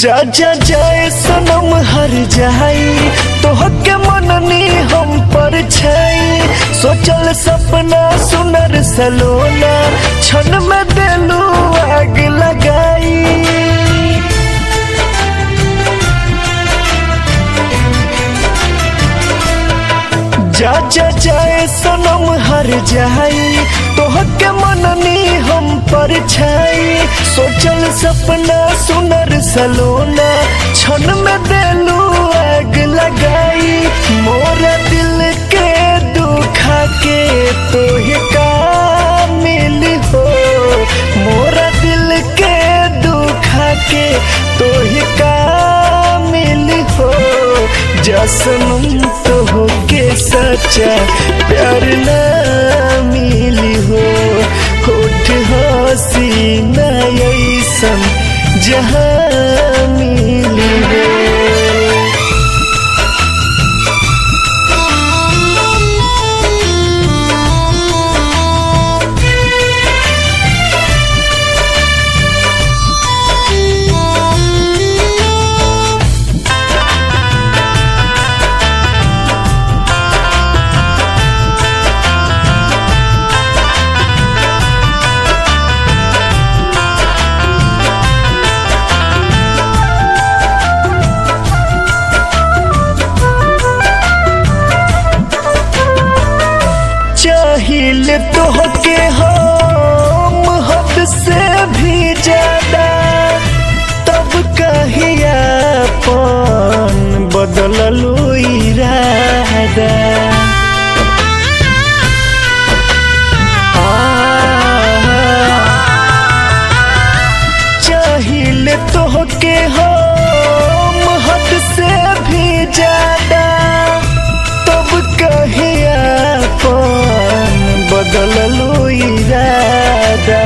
जा जा जाए सनम हर जाई तोहके मननी हम पर छाई सोचल सपना सुनर सलोना क्षण में देलू आग लगाई। जा जा जाए सनम हर जाई तोहके मननी हम पर छाई सोचल सपना सुनर सलोना क्षण में देलू आग लगाई। मोरा दिल के दुखा के तोहे का मिली हो मोरा दिल के दुखा के तोहे का मिली हो जसनम तो हो के सच्चा प्यार ना मिली हो होठ हसीना ऐसन जहाँ मिली हो। चाहिए तोहके हम हद से भी ज्यादा तब कहिया अपन बदललू इरादा। चाहिए तोहके हम हद से भी ज्यादा तब कहिया अपन बदललू इरादा।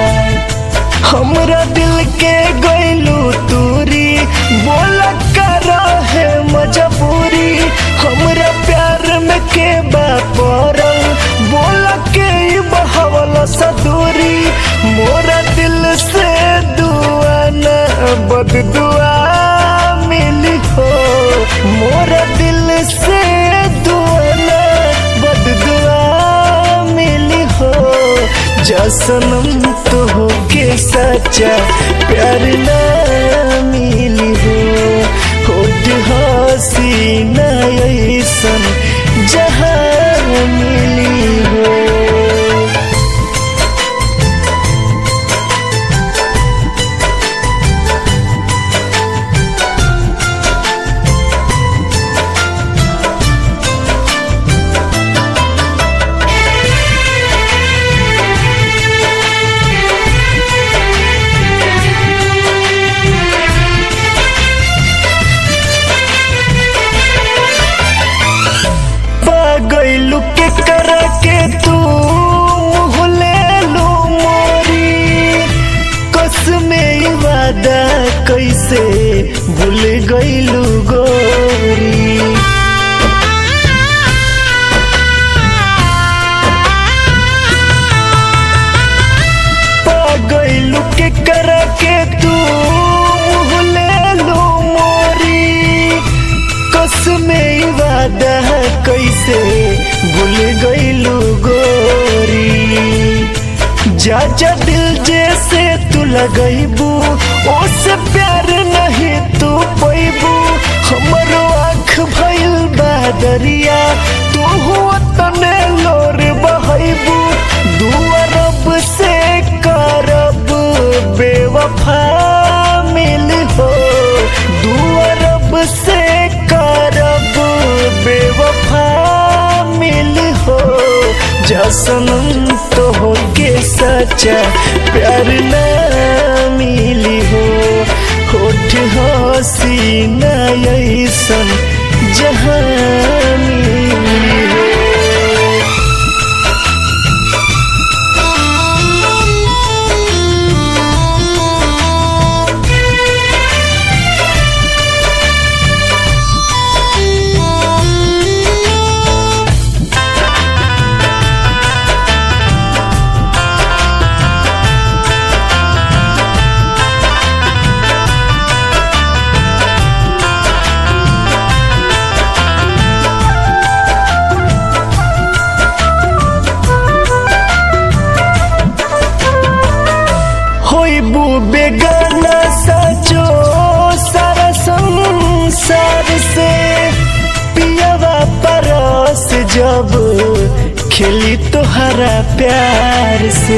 हमरा दिल के गइलू तूरी बोला कर है मजबूरी हमरा प्यार में के बापरल बोला के बहवल सदूरी मोरा दिल से दुआ न बद दुआ मिली हो मोरा दिल से दुआ न बद दुआ मिली हो जसनम तो हो के सच्चा प्यार ना मिली हो होठ हसीना ऐसन जहाँ मिली हो। गइलू के करा के तू ले लो मोरी कसमे वादा कैसे भूल गइलू गोरी। गइलू के करा के तू ले लो मोरी कसमे वादा कैसे भूल गइलू गोरी। जा जा दिल जैसे तू लगैबू ओसे प्यार नहीं तू पैबू हमरो आँख भइल बादरिया तू हुआ तने लोर बहैबू दुआ रब से करब बेवफा मिल हो दुआ रब से करब बेवफा मिल हो जसनम तो हो के सच्चा प्यार ना मिली हो होठ हसीना ऐसन जहाँ मिली हो। संसार से पियावा परस जब खेली तोहरा प्यार से।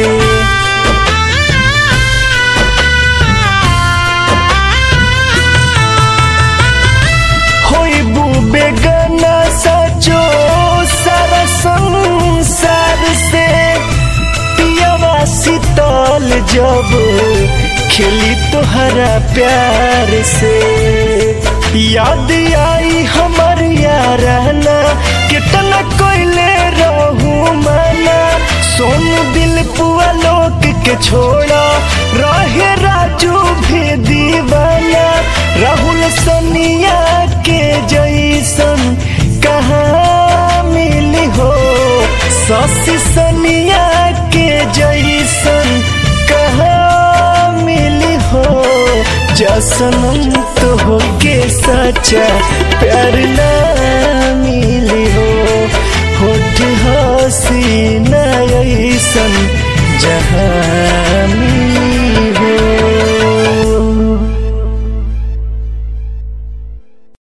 होइबू बेगाना सचो सारा संसार से पियावा शीतल जब खेली तोहरा प्यार से। याद आई हमर याराना कितना कोइले रहू माना सोनू दिल पुआ लोक के छोड़ा रहे राजू भी दीवाना। राहुल सोनिया के जैसन कहाँ मिली हो शशि सोनिया के जैसन कहाँ मिली हो। जसनम तो हो के सच्चा प्यार ना मिली हो होठ हसीना ऐसन जहाँ